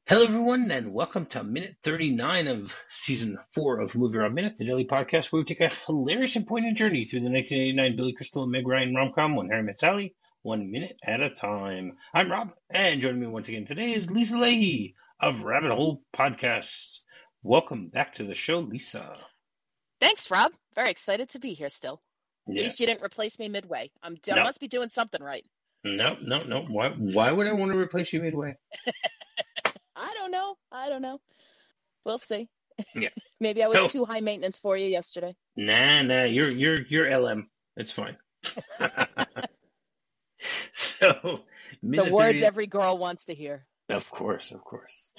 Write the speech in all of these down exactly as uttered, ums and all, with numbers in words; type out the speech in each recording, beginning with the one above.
Hello, everyone, and welcome to minute thirty-nine of season four of Movie Rob Minute, the daily podcast where we take a hilarious and poignant journey through the nineteen eighty-nine Billy Crystal and Meg Ryan rom-com When Harry Met Sally, one minute at a time. I'm Rob, and joining me once again today is Lisa Leahy of Rabbit Hole Podcasts. Welcome back to the show, Lisa. Thanks, Rob. Very excited to be here still. Yeah. At least you didn't replace me midway. I'm, I No. must be doing something right. No, no, no. Why, why would I want to replace you midway? I don't know. I don't know. We'll see. Yeah. Maybe I was So- too high maintenance for you yesterday. Nah, nah, you're you're you're L M. It's fine. so, The minute words thirty every girl wants to hear. Of course, of course.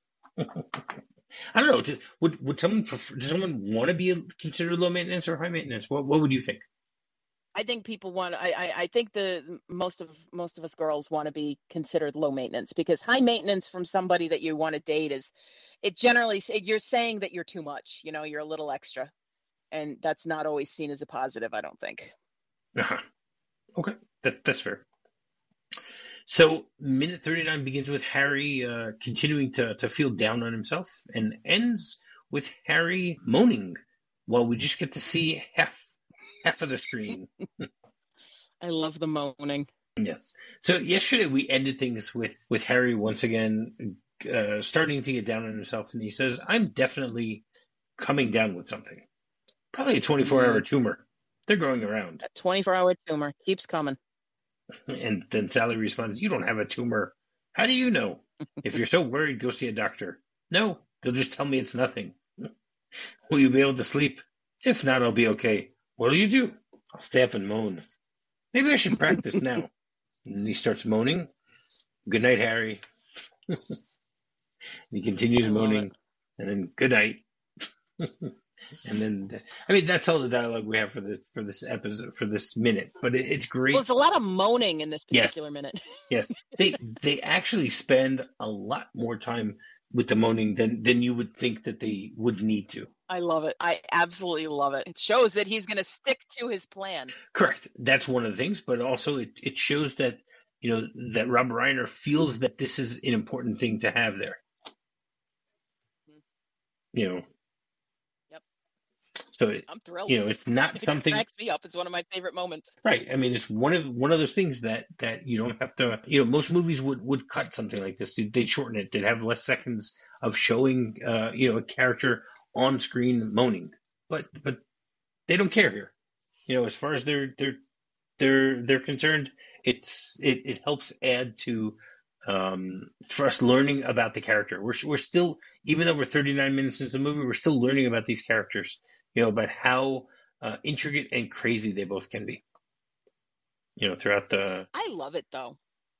I don't know. do- Would would someone prefer? Does someone want to be considered low maintenance or high maintenance? What what would you think? I think people want. I, I I think the most of most of us girls want to be considered low maintenance, because high maintenance from somebody that you want to date is, it generally you're saying that you're too much. You know, you're a little extra, and that's not always seen as a positive, I don't think. Uh-huh. Okay, that that's fair. So, minute thirty-nine begins with Harry uh, continuing to to feel down on himself, and ends with Harry moaning, while we just get to see half half of the screen. I love the moaning. Yes. So yesterday we ended things with, with Harry once again uh, starting to get down on himself, and he says, "I'm definitely coming down with something. Probably a twenty-four hour tumor. They're going around." That twenty-four hour tumor keeps coming. And then Sally responds, "You don't have a tumor. How do you know? If you're so worried, go see a doctor." "No, they'll just tell me it's nothing." "Will you be able to sleep?" "If not, I'll be okay." "What'll you do?" "I'll stay up and moan." "Maybe I should practice now." And then he starts moaning. "Good night, Harry." And he continues I love moaning. it. And then good night. And then, I mean, that's all the dialogue we have for this for this episode, for this minute. But it, it's great. Well, it's a lot of moaning in this Yes. particular minute. Yes, they they actually spend a lot more time with the moaning than than you would think that they would need to. I love it. I absolutely love it. It shows that he's going to stick to his plan. Correct. That's one of the things, but also it, it shows that, you know, that Robert Reiner feels that this is an important thing to have there. You know. Yep. So it, I'm thrilled. you know, it's not It something. cracks me up. It's one of my favorite moments. Right. I mean, it's one of one of those things that that you don't have to. You know, most movies would would cut something like this. They'd shorten it. They'd have less seconds of showing, uh, you know, a character on screen moaning. But but they don't care here. You know, as far as they're they're they're they're concerned, it's it it helps add to. Um, for us learning about the character. We're we're still, even though we're thirty-nine minutes into the movie, we're still learning about these characters. You know, about how uh, intricate and crazy they both can be. You know, throughout the. I love it, though.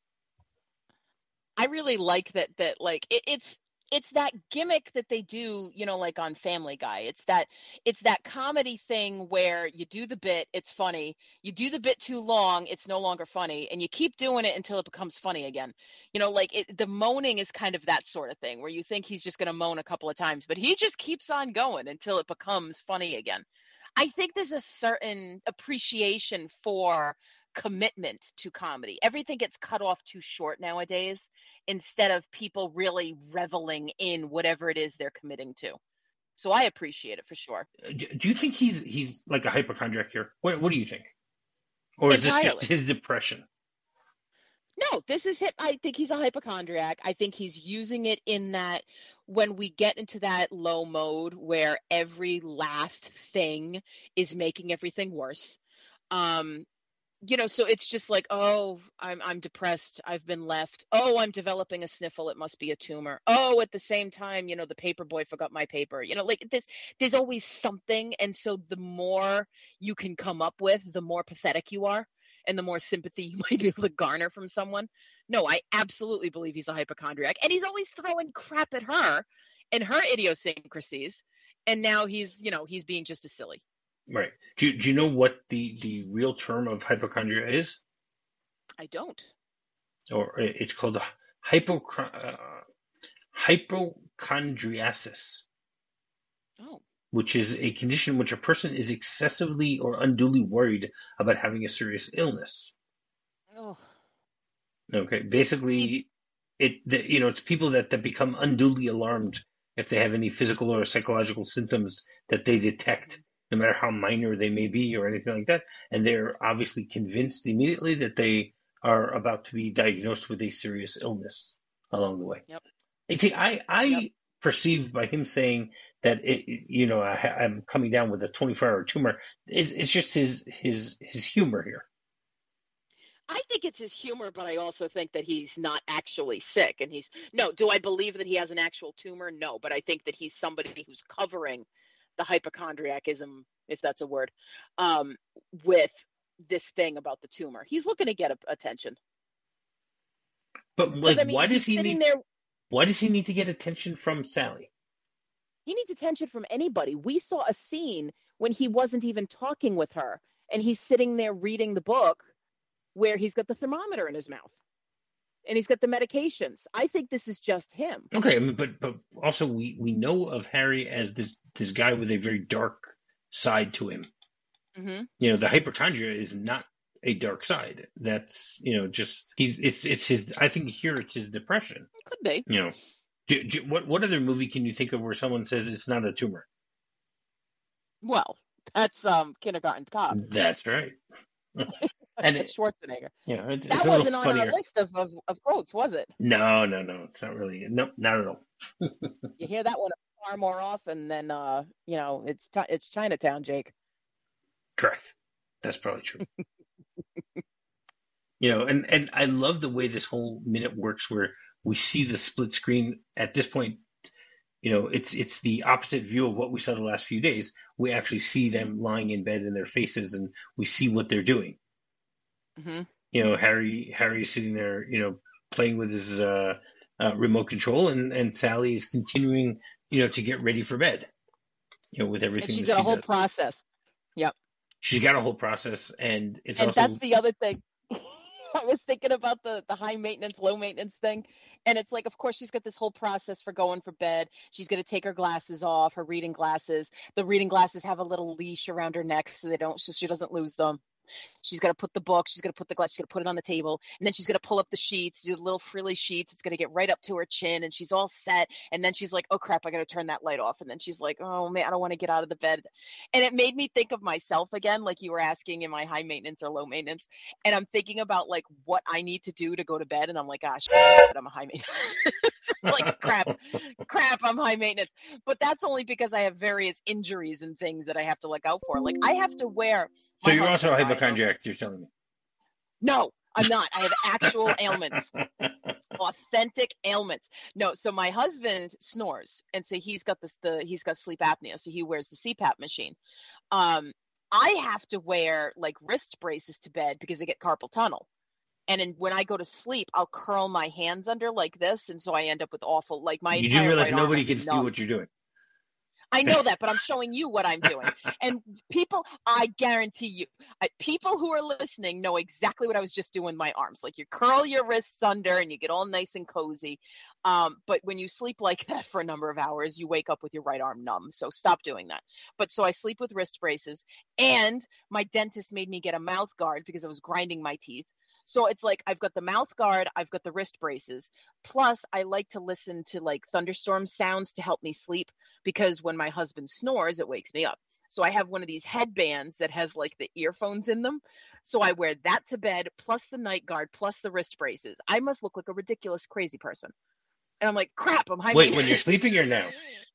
I really like that, that like, it, it's, it's that gimmick that they do, you know, like on Family Guy. It's that, it's that comedy thing where you do the bit, it's funny. You do the bit too long, it's no longer funny, and you keep doing it until it becomes funny again. You know, like it, the moaning is kind of that sort of thing where you think he's just going to moan a couple of times, but he just keeps on going until it becomes funny again. I think there's a certain appreciation for commitment to comedy. Everything gets cut off too short nowadays, instead of people really reveling in whatever it is they're committing to. So I appreciate it for sure. Do do you think he's he's like a hypochondriac here? What what do you think? Or is this just Entirely. his depression? No, this is it. I think he's a hypochondriac. I think he's using it in that when we get into that low mode where every last thing is making everything worse. Um, you know, so it's just like, oh, I'm I'm depressed. I've been left. Oh, I'm developing a sniffle. It must be a tumor. Oh, at the same time, you know, the paper boy forgot my paper. You know, like this, there's always something. And so the more you can come up with, the more pathetic you are, and the more sympathy you might be able to garner from someone. No, I absolutely believe he's a hypochondriac, and he's always throwing crap at her and her idiosyncrasies. And now he's, you know, he's being just as silly. Right. Do you, do you know what the, the real term of hypochondria is? I don't. Or it's called hypo, uh, hypochondriasis, Oh. which is a condition in which a person is excessively or unduly worried about having a serious illness. Oh. Okay. Basically, See, it, the, you know, it's people that, that become unduly alarmed if they have any physical or psychological symptoms that they detect, no matter how minor they may be or anything like that. And they're obviously convinced immediately that they are about to be diagnosed with a serious illness along the way. Yep. You see, I, I Yep. perceived by him saying that, it, you know, I, I'm coming down with a twenty-four hour tumor. It's, it's just his, his, his humor here. I think it's his humor, but I also think that he's not actually sick. And he's, no, do I believe that he has an actual tumor? No, but I think that he's somebody who's covering the hypochondriacism, if that's a word, um, with this thing about the tumor. He's looking to get a, attention. But like, I mean, why does he's he sitting need, there. why does he need to get attention from Sally? He needs attention from anybody. We saw a scene when he wasn't even talking with her, and he's sitting there reading the book where he's got the thermometer in his mouth and he's got the medications. I think this is just him. Okay, I mean, but but also we, we know of Harry as this this guy with a very dark side to him. Mm-hmm. You know, the hypochondria is not a dark side. That's, you know, just he's it's it's his. I think here it's his depression. It could be. You know, do, do, what what other movie can you think of where someone says it's not a tumor? Well, that's um Kindergarten Cop. That's right. And it, Schwarzenegger. Yeah, it, that it's a wasn't little on funnier. our list of, of, of quotes, was it? No, no, no. It's not really. No, not at all. You hear that one far more often than uh, you know, it's it's Chinatown, Jake. Correct. That's probably true. You know, and and I love the way this whole minute works, where we see the split screen at this point. You know, it's it's the opposite view of what we saw the last few days. We actually see them lying in bed in their faces, and we see what they're doing. Mm-hmm. You know, Harry Harry's sitting there, you know, playing with his uh, uh, remote control, and, and Sally is continuing, you know, to get ready for bed. You know, with everything. And she's that got she a whole does. process. Yep. She's got a whole process, and it's and also. that's the other thing. I was thinking about the the high maintenance, low maintenance thing. And it's like, of course, she's got this whole process for going for bed. She's going to take her glasses off, her reading glasses. The reading glasses have a little leash around her neck so they don't, so she doesn't lose them. She's got to put the book, she's going to put the glass, she's going to put it on the table, and then she's going to pull up the sheets, the little frilly sheets. It's going to get right up to her chin, and she's all set. And then she's like, oh crap, I got to turn that light off. And then she's like, oh man, I don't want to get out of the bed. And it made me think of myself again, like you were asking, am I high maintenance or low maintenance? And I'm thinking about like what I need to do to go to bed, and I'm like, gosh, I'm a high maintenance. Like crap, crap, I'm high maintenance. But that's only because I have various injuries and things that I have to look out for. Like I have to wear. So you're also a hypochondriac, you're telling me? No, I'm not. I have actual ailments, authentic ailments. No, so my husband snores, and so he's got this. The he's got sleep apnea, so he wears the C PAP machine. Um, I have to wear like wrist braces to bed because I get carpal tunnel. And then when I go to sleep, I'll curl my hands under like this, and so I end up with awful, like my you entire do realize right nobody arm can see numb. what you're doing. I know that, but I'm showing you what I'm doing. And people, I guarantee you, I, people who are listening know exactly what I was just doing with my arms. Like you curl your wrists under and you get all nice and cozy. Um, but when you sleep like that for a number of hours, you wake up with your right arm numb. So stop doing that. But so I sleep with wrist braces, and my dentist made me get a mouth guard because I was grinding my teeth. So it's like I've got the mouth guard, I've got the wrist braces. Plus, I like to listen to like thunderstorm sounds to help me sleep, because when my husband snores, it wakes me up. So I have one of these headbands that has like the earphones in them. So I wear that to bed, plus the night guard, plus the wrist braces. I must look like a ridiculous crazy person. And I'm like, crap, I'm high. Wait, when you're sleeping or now?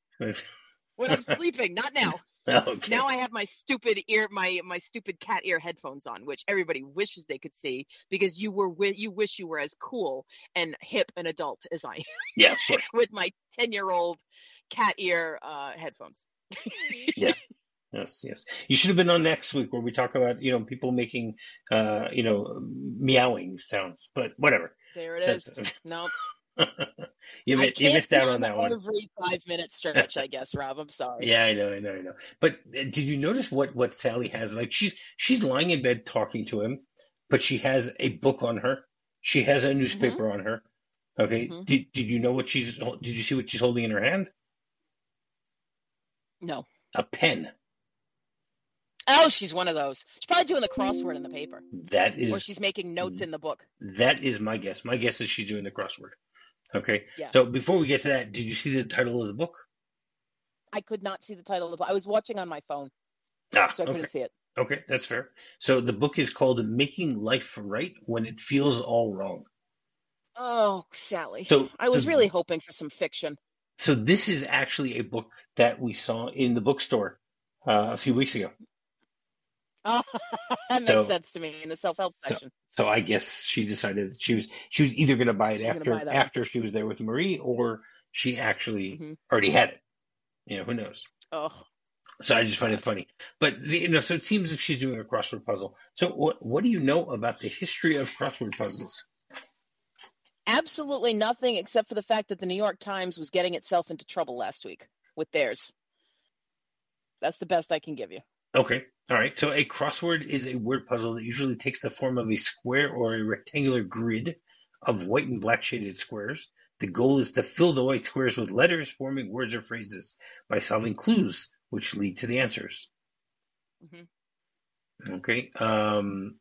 When I'm sleeping, not now. Okay. Now I have my stupid ear, my my stupid cat ear headphones on, which everybody wishes they could see, because you were you wish you were as cool and hip and adult as I am. Yeah, of course. With my ten year old cat ear uh, headphones. Yes. Yes, yes. You should have been on next week where we talk about, you know, people making, uh, you know, meowing sounds, but whatever. There it is. No. you, I you missed out on that one. Every five minute stretch, I guess, Rob. I'm sorry. Yeah, I know, I know, I know. But did you notice what, what Sally has? Like she's she's lying in bed talking to him, but she has a book on her. She has a newspaper mm-hmm. on her. Okay. Mm-hmm. Did did you know what she's? Did you see what she's holding in her hand? No. A pen. Oh, she's one of those. She's probably doing the crossword in the paper. That is. Or she's making notes in the book. That is my guess. My guess is she's doing the crossword. Okay. Yes. So before we get to that, did you see the title of the book? I could not see the title of the book. I was watching on my phone, Ah, so I okay. couldn't see it. Okay, that's fair. So the book is called Making Life Right When It Feels All Wrong. Oh, Sally. So I was the really hoping for some fiction. so this is actually a book that we saw in the bookstore uh, a few weeks ago. Oh, that makes So sense to me in the self-help so section. so I guess she decided that she was she was either going to buy it She's going to after buy that one. after she was there with Marie, or she actually hmm already had it. You know, who knows? Oh, So I just find it God. funny. But you know, so it seems as if she's doing a crossword puzzle. So what what do you know about the history of crossword puzzles? Absolutely nothing except for the fact that the New York Times was getting itself into trouble last week with theirs. That's the best I can give you. Okay. All right. So a crossword is a word puzzle that usually takes the form of a square or a rectangular grid of white and black shaded squares. The goal is to fill the white squares with letters forming words or phrases by solving clues which lead to the answers. hmm Okay. Um,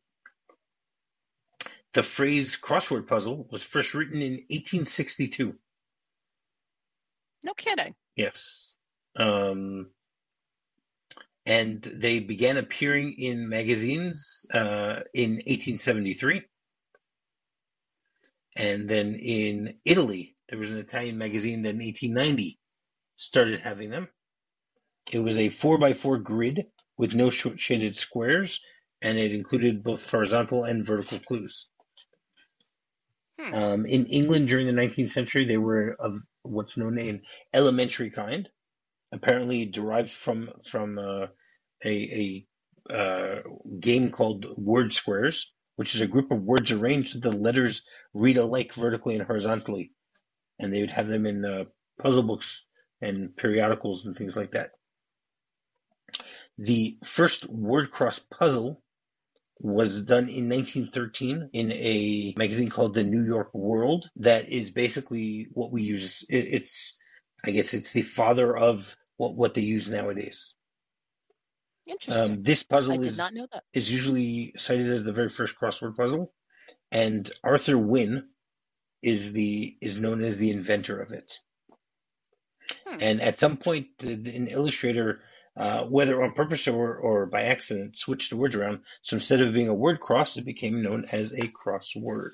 the phrase crossword puzzle was first written in eighteen sixty-two. No kidding. Yes. Um, and they began appearing in magazines uh, in eighteen seventy-three. And then in Italy, there was an Italian magazine that in eighteen ninety started having them. It was a four by four grid with no shaded squares, and it included both horizontal and vertical clues. Hmm. Um, in England during the nineteenth century, they were of what's known as an elementary kind, apparently derived from from uh, a, a uh, game called Word Squares, which is a group of words arranged so the letters read alike vertically and horizontally. And they would have them in uh, puzzle books and periodicals and things like that. The first word cross puzzle was done in nineteen thirteen in a magazine called The New York World. That is basically what we use. It, it's, I guess, it's the father of what what they use nowadays. Interesting. Um, this I puzzle did is not know that. is usually cited as the very first crossword puzzle, and Arthur Wynne is the is known as the inventor of it. Hmm. And at some point, the, the, an illustrator, uh, whether on purpose or, or by accident, switched the words around. So instead of being a word cross, it became known as a crossword.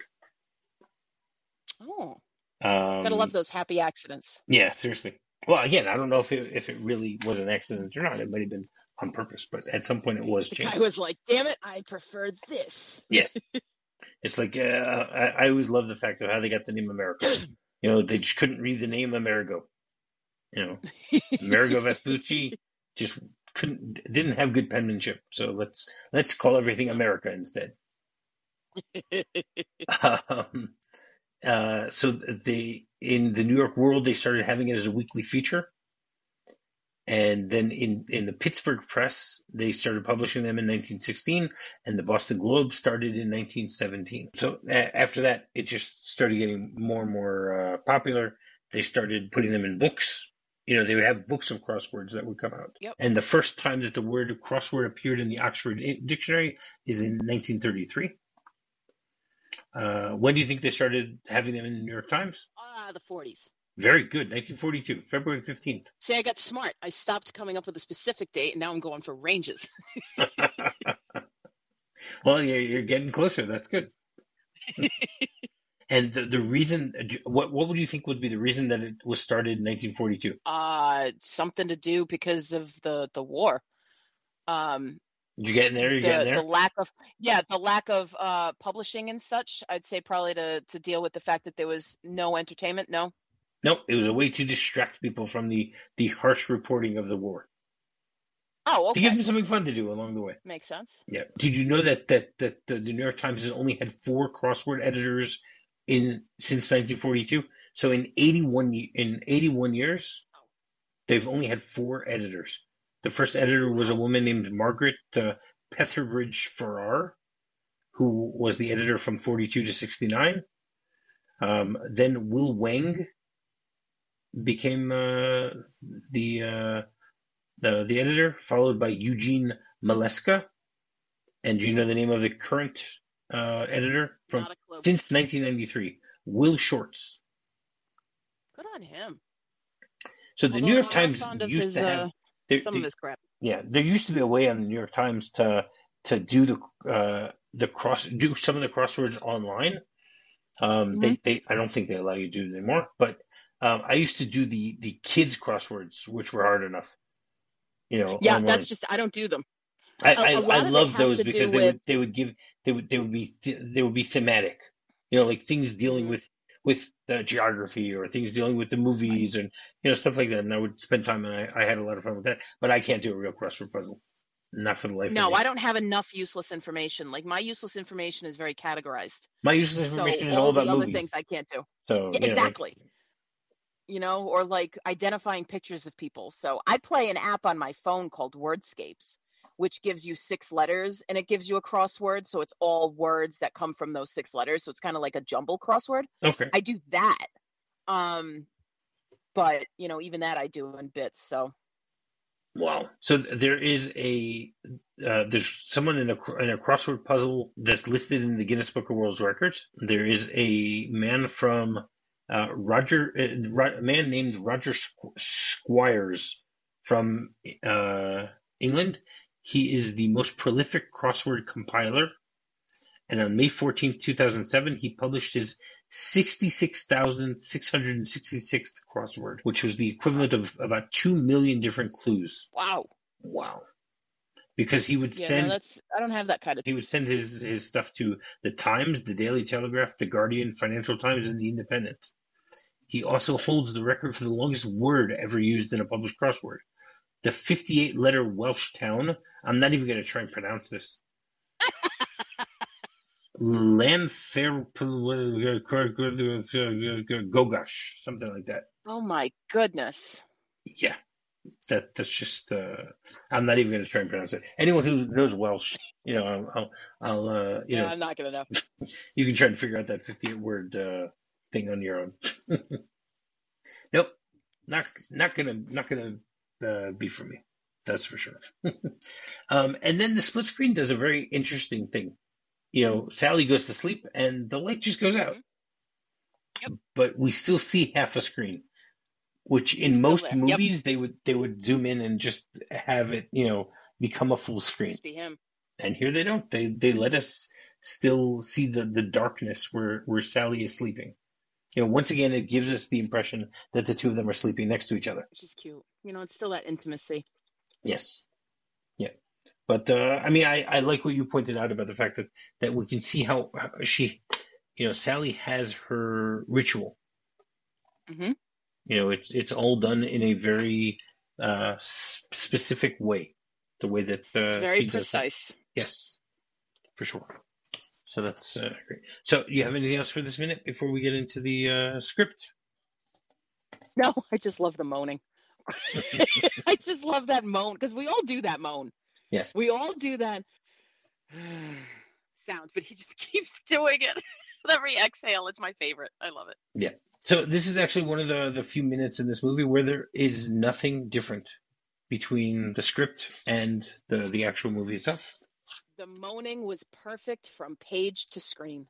Oh, Um, gotta love those happy accidents. yeah, seriously. Well, again, I don't know if it, if it really was an accident or not. It might have been on purpose, but at some point it was The changed. guy was like, "Damn it, I prefer this." Yes. It's like, uh, I, I always love the fact of how they got the name America. You know, they just couldn't read the name Amerigo. You know, Amerigo Vespucci just couldn't, didn't have good penmanship. So let's, let's call everything America instead. um, uh, so they, in the New York World, they started having it as a weekly feature. And then in, in the Pittsburgh Press, they started publishing them in nineteen sixteen, and the Boston Globe started in nineteen seventeen. So a- after that, it just started getting more and more uh, popular. They started putting them in books. You know, they would have books of crosswords that would come out. Yep. And the first time that the word crossword appeared in the Oxford Dictionary is in nineteen thirty-three. Uh, when do you think they started having them in the New York Times? Ah, the forties. Very good, nineteen forty-two, February fifteenth. See, I got smart. I stopped coming up with a specific date, and now I'm going for ranges. Well, you're, you're getting closer. That's good. And the, the reason, what what would you think would be the reason that it was started in nineteen forty-two? Uh, something to do because of the the war. Um, You getting there? You getting the the there? lack of yeah the lack of uh publishing and such. I'd say probably to to deal with the fact that there was no entertainment. No. No, it was a way to distract people from the, the harsh reporting of the war. Oh, To give okay. them something fun to do along the way. Makes sense. Yeah. Did you know that that that the New York Times has only had four crossword editors in since nineteen forty-two? So in eighty-one in eighty-one years, they've only had four editors. The first editor was a woman named Margaret uh, Petherbridge Farrar, who was the editor from forty-two to sixty-nine. Um, then Will Wang became uh, the, uh, the the editor, followed by Eugene Maleska. And do you know the name of the current uh, editor from Not a clue. since nineteen ninety-three? Will Shorts. on him. So the Although New York I'm Times fond of used his, to have uh, there, some there- of his crap. yeah, there used to be a way on the New York Times to to do the uh, the cross do some of the crosswords online. Um, they Mhm. they I don't think they allow you to do it anymore, but um, I used to do the the kids crosswords, which were hard enough, you know, Yeah, online. that's just, I don't do them. I, A, a I I lot of it love has those to because do they with, would they would give they would they would be th- they would be thematic, you know, like things dealing Mhm. with with the geography or things dealing with the movies and you know stuff like that. And I would spend time and I, I had a lot of fun with that. But I can't do a real crossword puzzle, not for the life of no, me. I don't have enough useless information. Like my useless information is very categorized. My useless So information is all all about the other movies, things I can't do. so Yeah, you know, like, exactly. You know, or like identifying pictures of people. So I play an app on my phone called Wordscapes, which gives you six letters and it gives you a crossword. So it's all words that come from those six letters. So it's kind of like a jumble crossword. okay. I do that. Um, but you know, even that I do in bits. So Wow. So there is a uh, there's someone in a in a crossword puzzle that's listed in the Guinness Book of World Records. There is a man from uh, Roger, uh, Ro- a man named Roger Squ- Squires from uh, England. He is the most prolific crossword compiler, and on May fourteenth, two thousand seven, he published his sixty-six thousand six hundred sixty-sixth crossword, which was the equivalent of about two million different clues. wow. Wow. Because he would Yeah, no, send that's, I don't have that kind of. he would send his, his stuff to the Times, the Daily Telegraph, the Guardian, Financial Times, and the Independent. He also holds the record for the longest word ever used in a published crossword. The fifty-eight letter Welsh town, I'm not even going to try and pronounce this. Lanfair Gogash, something like that. Oh my goodness. Yeah, that that's just. Uh, I'm not even going to try and pronounce it. Anyone who knows Welsh, you know, I'll, I'll, I'll uh, you Yeah, know, I'm not gonna know. you can try to figure out that fifty-eight word uh, thing on your own. Nope, not not gonna not gonna uh, be for me. That's for sure. um, and then the split screen does a very interesting thing. You know, Sally goes to sleep and the light just goes out, Mhm. Yep. but we still see half a screen. Which He's in still most there. Yep. movies they would they would zoom in and just have it, you know, become a full screen. Just be him. And here they don't. They they let us still see the, the darkness where, where Sally is sleeping. You know, once again, it gives us the impression that the two of them are sleeping next to each other. Which is cute. You know, it's still that intimacy. Yes. Yeah. But, uh, I mean, I, I like what you pointed out about the fact that, that we can see how she, you know, Sally has her ritual. Mm-hmm. You know, it's, it's all done in a very, uh, specific way. The way that, uh, Very she does that. precise. Yes, for sure. So that's uh, great. So, do you have anything else for this minute before we get into the uh, script? No, I just love the moaning. I just love that moan because we all do that moan. Yes. We all do that sound, but he just keeps doing it with every exhale. It's my favorite. I love it. Yeah. So this is actually one of the, the few minutes in this movie where there is nothing different between the script and the, the actual movie itself. The moaning was perfect from page to screen.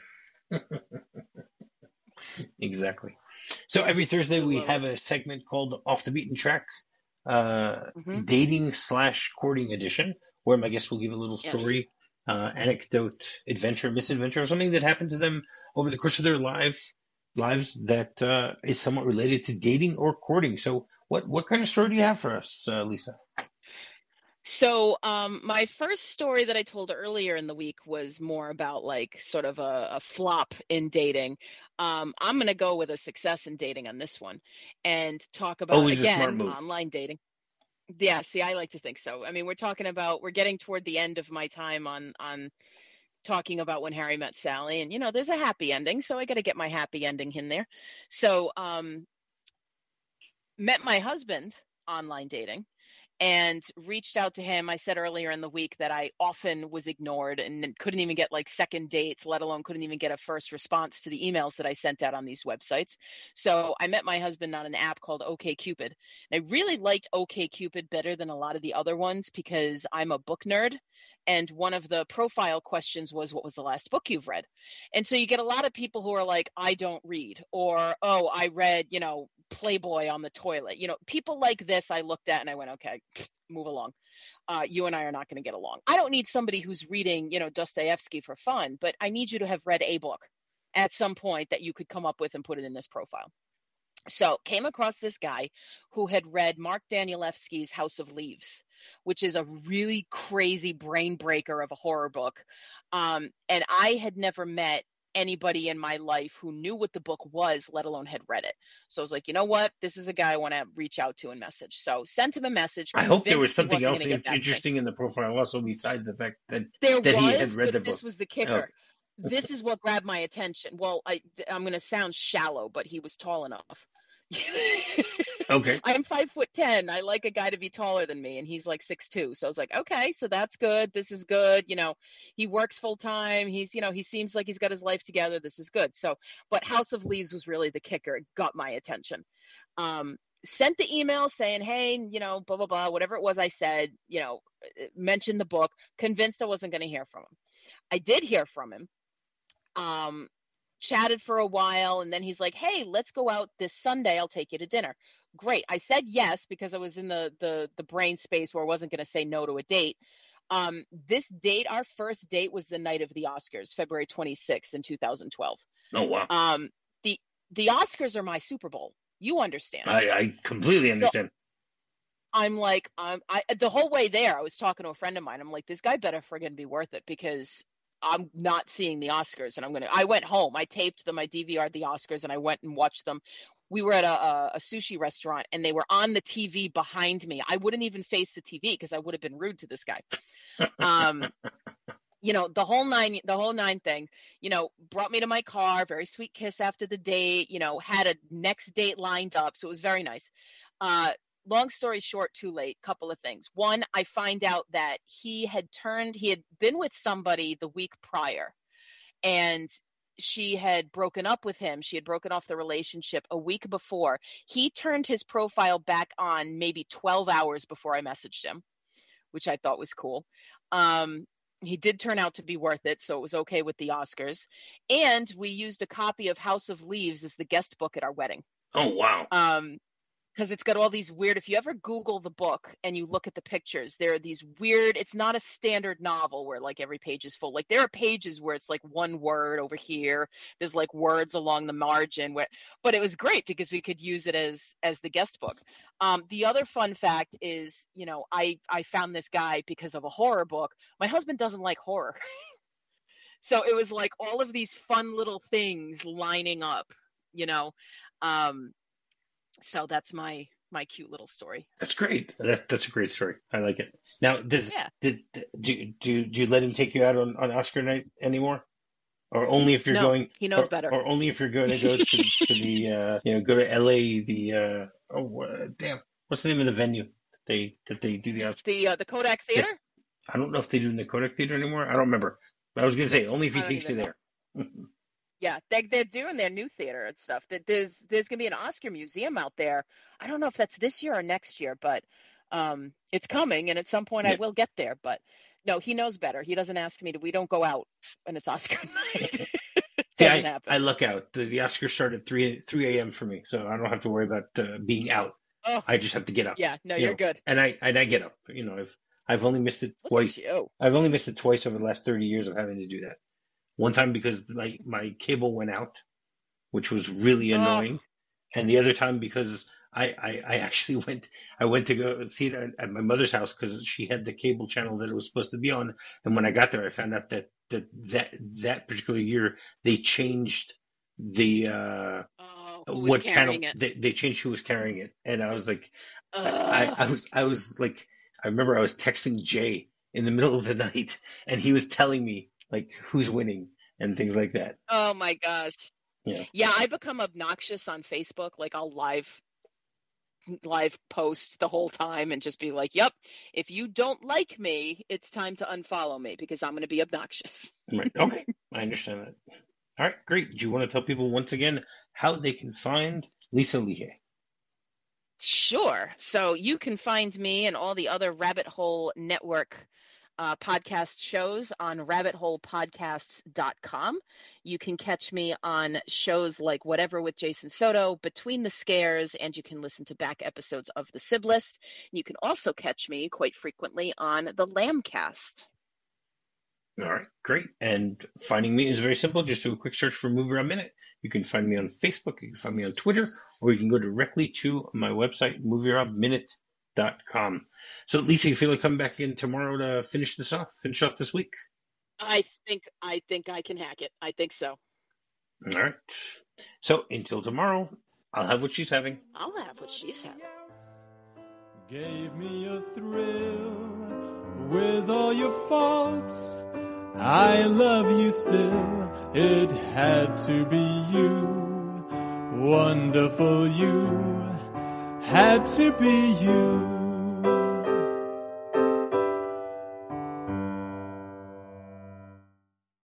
Exactly. So every Thursday we have a segment called Off the Beaten Track, uh, mm-hmm. dating slash courting edition, where my guest will give a little story, yes. uh, anecdote, adventure, misadventure, or something that happened to them over the course of their life, lives that uh, is somewhat related to dating or courting. So what, what kind of story do you have for us, uh, Lisa? So um, my first story that I told earlier in the week was more about like sort of a, a flop in dating. Um, I'm going to go with a success in dating on this one and talk about, Always again, a smart move. Online dating. Yeah, see, I like to think so. I mean, we're talking about, we're getting toward the end of my time on on talking about When Harry Met Sally. And, you know, there's a happy ending, so I got to get my happy ending in there. So um, met my husband online dating. and reached out to him. I said earlier in the week that I often was ignored and couldn't even get like second dates, let alone couldn't even get a first response to the emails that I sent out on these websites. So I met my husband on an app called OkCupid. And I really liked OkCupid better than a lot of the other ones because I'm a book nerd. And one of the profile questions was, what was the last book you've read? And so you get a lot of people who are like, I don't read, or, oh, I read, you know, Playboy on the toilet. You know, people like this I looked at and I went, okay, move along. Uh, you and I are not going to get along. I don't need somebody who's reading, you know, Dostoevsky for fun, but I need you to have read a book at some point that you could come up with and put it in this profile. So came across this guy who had read Mark Danielewski's House of Leaves, which is a really crazy brain breaker of a horror book. Um, and I had never met anybody in my life who knew what the book was, let alone had read it. So I was like, you know what? This is a guy I want to reach out to and message. So sent him a message. I hope there was convinced he something wasn't else gonna get back to me. interesting in the profile also besides the fact that, There that he had was, read but the book. this was the kicker. Okay. This is what grabbed my attention. Well, I, I'm going to sound shallow, but he was tall enough. Okay. I'm five foot ten. I like a guy to be taller than me, and he's like six two. So I was like, okay, so that's good. This is good. You know, he works full time. He's, you know, he seems like he's got his life together. This is good. So, but House of Leaves was really the kicker. It got my attention. Um, sent the email saying, hey, you know, blah blah blah, whatever it was I said. You know, mentioned the book. Convinced I wasn't going to hear from him. I did hear from him. Um, chatted for a while, and then he's like, hey, let's go out this Sunday. I'll take you to dinner. Great. I said yes because I was in the the the brain space where I wasn't going to say no to a date. Um, this date, our first date, was the night of the Oscars, February twenty-sixth in two thousand twelve. Oh, wow. Um, the the Oscars are my Super Bowl. You understand? I, I completely understand. So I'm like, um, I the whole way there, I was talking to a friend of mine. I'm like, this guy better friggin' be worth it because I'm not seeing the Oscars, and I'm gonna. I went home. I taped them. I D V R'd the Oscars, and I went and watched them. We were at a, a, a sushi restaurant, and they were on the T V behind me. I wouldn't even face the T V because I would have been rude to this guy. Um, you know, the whole nine, the whole nine thing. You know, brought me to my car. Very sweet kiss after the date. You know, had a next date lined up, so it was very nice. Uh, long story short, too late. Couple of things. One, I find out that he had turned, he had been with somebody the week prior, and she had broken up with him. She had broken off the relationship a week before. He turned his profile back on maybe twelve hours before I messaged him, which I thought was cool. Um, he did turn out to be worth it, so it was okay with the Oscars. And we used a copy of House of Leaves as the guest book at our wedding. Oh, wow. Um, because it's got all these weird, if you ever Google the book and you look at the pictures, there are these weird, it's not a standard novel where like every page is full. Like there are pages where it's like one word over here. There's like words along the margin where, but it was great because we could use it as, as the guest book. Um, the other fun fact is, you know, I, I found this guy because of a horror book. My husband doesn't like horror. So it was like all of these fun little things lining up, you know, um, so that's my my cute little story. That's great. That, that's a great story. I like it. Now, does Yeah. did, do do do you let him take you out on, on Oscar night anymore, or only if you're No, going? he knows or, better. Or only if you're going to go to, to the uh, you know go to L A the uh, oh uh, damn what's the name of the venue they that they do the Oscar? The uh, the Kodak Theater? I don't know if they do it in the Kodak Theater anymore. I don't remember. But I was gonna say only if he I don't takes you even there. Yeah, they they're doing their new theater and stuff. That there's there's gonna be an Oscar museum out there. I don't know if that's this year or next year, but um, it's coming, and at some point Yeah. I will get there. But no, he knows better. He doesn't ask me to. We don't go out when it's Oscar night. See, Doesn't I, happen. I luck out. The, the Oscars start at three three a.m. for me, so I don't have to worry about uh, being out. Oh, I just have to get up. yeah, no, you you're know, good. And I and I get up. You know, I've I've only missed it Look twice. at you. I've only missed it twice over the last thirty years of having to do that. One time because my my cable went out, which was really Oh, annoying, and the other time because I, I, I actually went I went to go see it at, at my mother's house because she had the cable channel that it was supposed to be on, and when I got there, I found out that that that, that particular year they changed the uh, oh, who was what channel carrying it? they, they changed who was carrying it, and I was like, I, Ugh. I, I was I was like, I remember I was texting Jay in the middle of the night, and he was telling me like who's winning and things like that. Oh my gosh. Yeah. Yeah, I become obnoxious on Facebook. Like I'll live live post the whole time and just be like, yep, if you don't like me, it's time to unfollow me because I'm going to be obnoxious. Right. Okay. I understand that. All right, great. Do you want to tell people once again how they can find Lisa Leahy? Sure. So you can find me and all the other Rabbit Hole Network uh, podcast shows on rabbit hole podcasts dot com. You can catch me on shows like Whatever with Jason Soto, Between the Scares, and you can listen to back episodes of The Sib List. You can also catch me quite frequently on the Lambcast. All right, great. And finding me is very simple. Just do a quick search for Movie Rob Minute. You can find me on Facebook, you can find me on Twitter, or you can go directly to my website, movie rob minute dot com. So, Lisa, you feel like coming back in tomorrow to finish this off, finish off this week? I think I think I can hack it. I think so. All right. So, until tomorrow, I'll have what she's having. I'll have what she's having. Gave me a thrill with all your faults. I love you still, it had to be you. Wonderful you, had to be you.